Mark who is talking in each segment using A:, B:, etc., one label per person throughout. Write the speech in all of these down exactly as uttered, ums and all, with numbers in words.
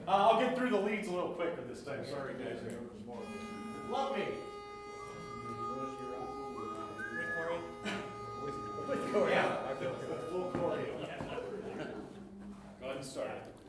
A: I'll get through the leads a little quicker this time. Sorry, guys. Love me. With Corey. Yeah, I feel good. Full Corey. Go ahead and start.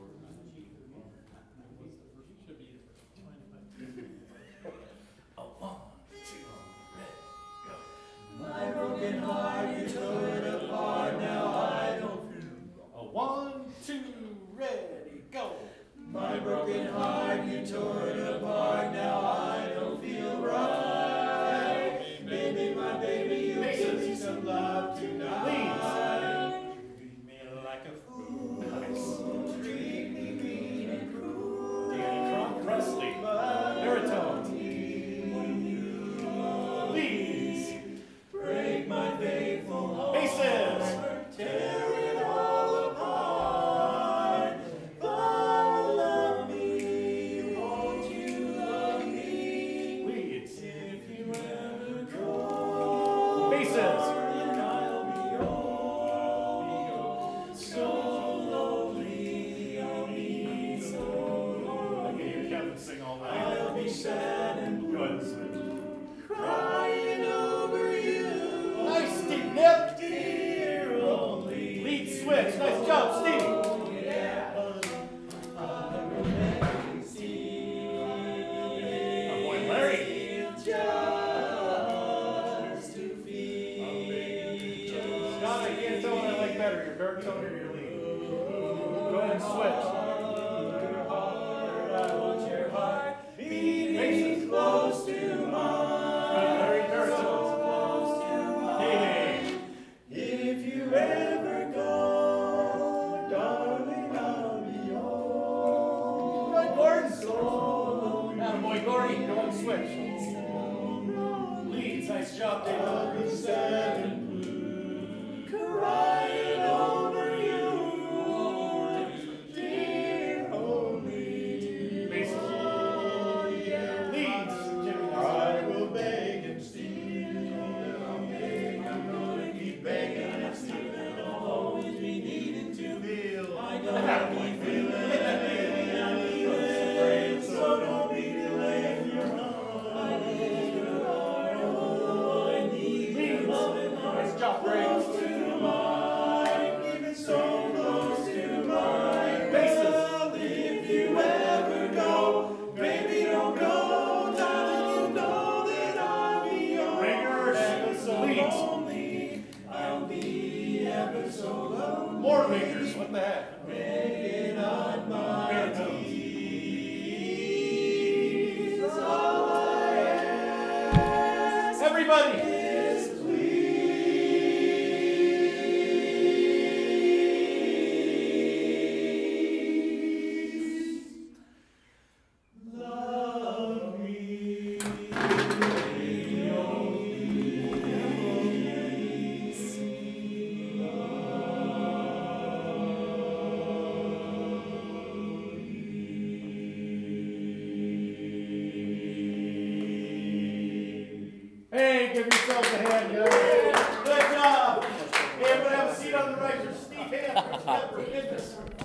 A: A one, two, red, go. My broken heart, you tore it apart. Now I don't feel. A one, two, ready, go. My broken heart, you tore it apart. Now I don't feel right. Baby, my baby, you give me some love tonight. Please. Treat me like a fool. Nice. Treat me mean and cruel. Danny Crump, Presley, Baritone. Please. Break my faithful heart. Basses. Tear it all apart. But love me. Won't you love me? Leads. If you ever go. Basses. And I'll be old. So lonely. I'll be so lonely. I can hear Kevin sing all night. I'll be sad and go ahead and switch. Crying over you. Nice, Steve Nip. Dear only. Lead switch. Nice job, Steve. Yeah. My boy Larry. Just to feel. Scott, I can't tell what I like better, your baritone or your lead. Go ahead and switch. I want your heart beating close to mine. Larry baritone. Hey, hey. If you ever go, darling, I'll be yours. Right, Gordon. So boy, Gordon, go and switch. Leads, nice job, Dave. I'll be sad and blue, crying over you, dear only. Basses. Leads, Jimmy. I will beg and steal. I'll beg, I'm gonna keep begging and stealing. I'll always be needing to feel. I know we feel it. I need it. So don't be delaying your heart. I need your heart. Oh, I need your loving heart. Nice job, Close to mine. Keep it so close to mine. Basses. If you ever go, baby, don't go. Darling, you know that I'll be yours. Ringers. Ever so lonely. I'll be ever so lonely. More ringers. What the heck? Begging on my knees. All I ask. Everybody. Is please love me. Hey, give yourself a hand, guys. Good job. Hey, everybody have a seat on the right. There's Steve Hand. For goodness.